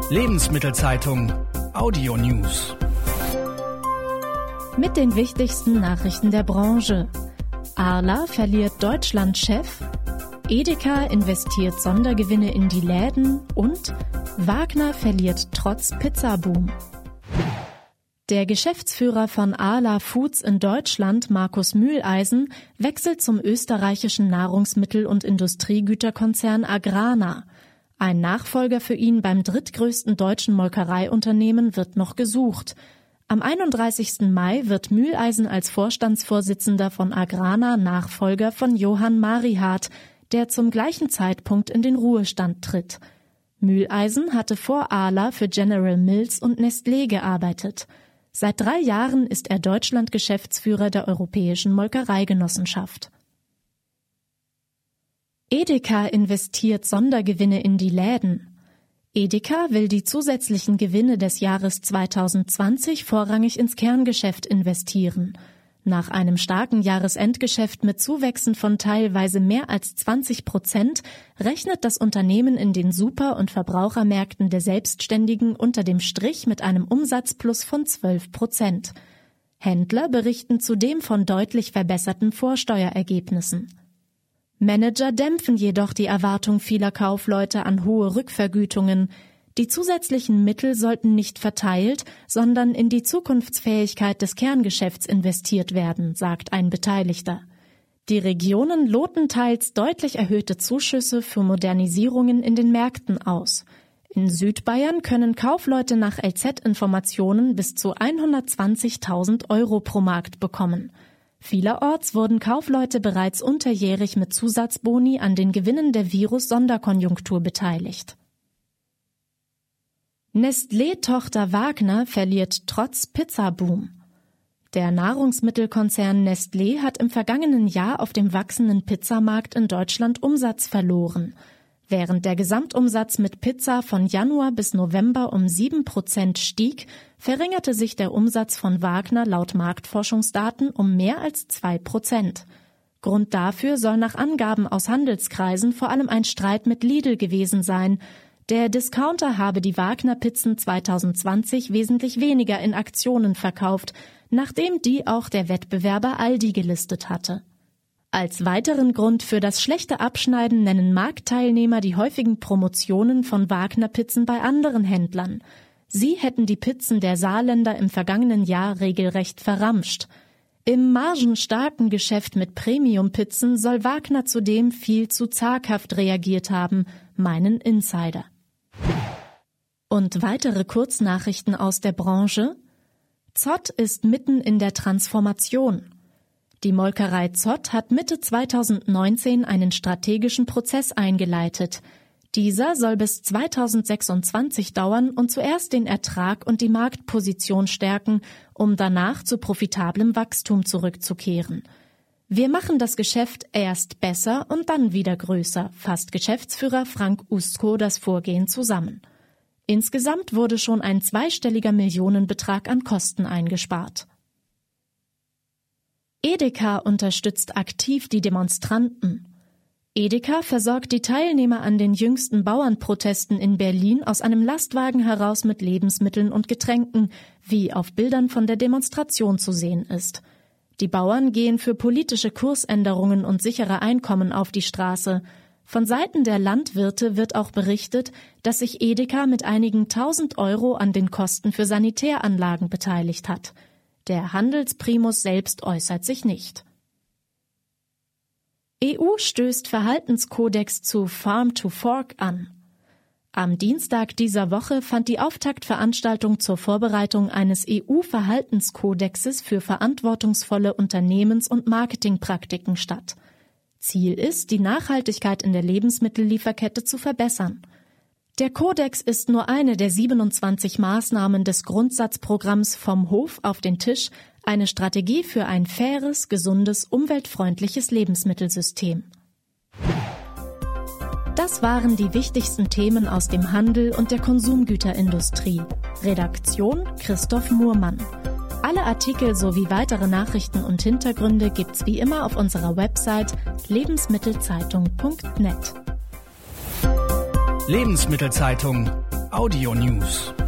Lebensmittelzeitung Audio News. Mit den wichtigsten Nachrichten der Branche. Arla verliert Deutschland-Chef, Edeka investiert Sondergewinne in die Läden und Wagner verliert trotz Pizzaboom. Der Geschäftsführer von Arla Foods in Deutschland, Markus Mühleisen, wechselt zum österreichischen Nahrungsmittel- und Industriegüterkonzern Agrana. Ein Nachfolger für ihn beim drittgrößten deutschen Molkereiunternehmen wird noch gesucht. Am 31. Mai wird Mühleisen als Vorstandsvorsitzender von Agrana Nachfolger von Johann Marihardt, der zum gleichen Zeitpunkt in den Ruhestand tritt. Mühleisen hatte vor Arla für General Mills und Nestlé gearbeitet. Seit 3 Jahren ist er Deutschland-Geschäftsführer der Europäischen Molkereigenossenschaft. Edeka investiert Sondergewinne in die Läden. Edeka will die zusätzlichen Gewinne des Jahres 2020 vorrangig ins Kerngeschäft investieren. Nach einem starken Jahresendgeschäft mit Zuwächsen von teilweise mehr als 20% rechnet das Unternehmen in den Super- und Verbrauchermärkten der Selbstständigen unter dem Strich mit einem Umsatzplus von 12%. Händler berichten zudem von deutlich verbesserten Vorsteuerergebnissen. Manager dämpfen jedoch die Erwartung vieler Kaufleute an hohe Rückvergütungen. Die zusätzlichen Mittel sollten nicht verteilt, sondern in die Zukunftsfähigkeit des Kerngeschäfts investiert werden, sagt ein Beteiligter. Die Regionen loten teils deutlich erhöhte Zuschüsse für Modernisierungen in den Märkten aus. In Südbayern können Kaufleute nach LZ-Informationen bis zu 120.000 € pro Markt bekommen. Vielerorts wurden Kaufleute bereits unterjährig mit Zusatzboni an den Gewinnen der Virus-Sonderkonjunktur beteiligt. Nestlé-Tochter Wagner verliert trotz Pizzaboom. Der Nahrungsmittelkonzern Nestlé hat im vergangenen Jahr auf dem wachsenden Pizzamarkt in Deutschland Umsatz verloren. Während der Gesamtumsatz mit Pizza von Januar bis November um 7% stieg, verringerte sich der Umsatz von Wagner laut Marktforschungsdaten um mehr als 2%. Grund dafür soll nach Angaben aus Handelskreisen vor allem ein Streit mit Lidl gewesen sein. Der Discounter habe die Wagner-Pizzen 2020 wesentlich weniger in Aktionen verkauft, nachdem die auch der Wettbewerber Aldi gelistet hatte. Als weiteren Grund für das schlechte Abschneiden nennen Marktteilnehmer die häufigen Promotionen von Wagner-Pizzen bei anderen Händlern. Sie hätten die Pizzen der Saarländer im vergangenen Jahr regelrecht verramscht. Im margenstarken Geschäft mit Premium-Pizzen soll Wagner zudem viel zu zaghaft reagiert haben, meinen Insider. Und weitere Kurznachrichten aus der Branche. Zott ist mitten in der Transformation. Die Molkerei Zott hat Mitte 2019 einen strategischen Prozess eingeleitet. Dieser soll bis 2026 dauern und zuerst den Ertrag und die Marktposition stärken, um danach zu profitablem Wachstum zurückzukehren. Wir machen das Geschäft erst besser und dann wieder größer, fasst Geschäftsführer Frank Ustko das Vorgehen zusammen. Insgesamt wurde schon ein zweistelliger Millionenbetrag an Kosten eingespart. Edeka unterstützt aktiv die Demonstranten. Edeka versorgt die Teilnehmer an den jüngsten Bauernprotesten in Berlin aus einem Lastwagen heraus mit Lebensmitteln und Getränken, wie auf Bildern von der Demonstration zu sehen ist. Die Bauern gehen für politische Kursänderungen und sichere Einkommen auf die Straße. Von Seiten der Landwirte wird auch berichtet, dass sich Edeka mit einigen 1.000 € an den Kosten für Sanitäranlagen beteiligt hat. Der Handelsprimus selbst äußert sich nicht. EU stößt Verhaltenskodex zu Farm to Fork an. Am Dienstag dieser Woche fand die Auftaktveranstaltung zur Vorbereitung eines EU-Verhaltenskodexes für verantwortungsvolle Unternehmens- und Marketingpraktiken statt. Ziel ist, die Nachhaltigkeit in der Lebensmittellieferkette zu verbessern. Der Kodex ist nur eine der 27 Maßnahmen des Grundsatzprogramms Vom Hof auf den Tisch, eine Strategie für ein faires, gesundes, umweltfreundliches Lebensmittelsystem. Das waren die wichtigsten Themen aus dem Handel und der Konsumgüterindustrie. Redaktion Christoph Muhrmann. Alle Artikel sowie weitere Nachrichten und Hintergründe gibt's wie immer auf unserer Website lebensmittelzeitung.net. Lebensmittelzeitung. Audio News.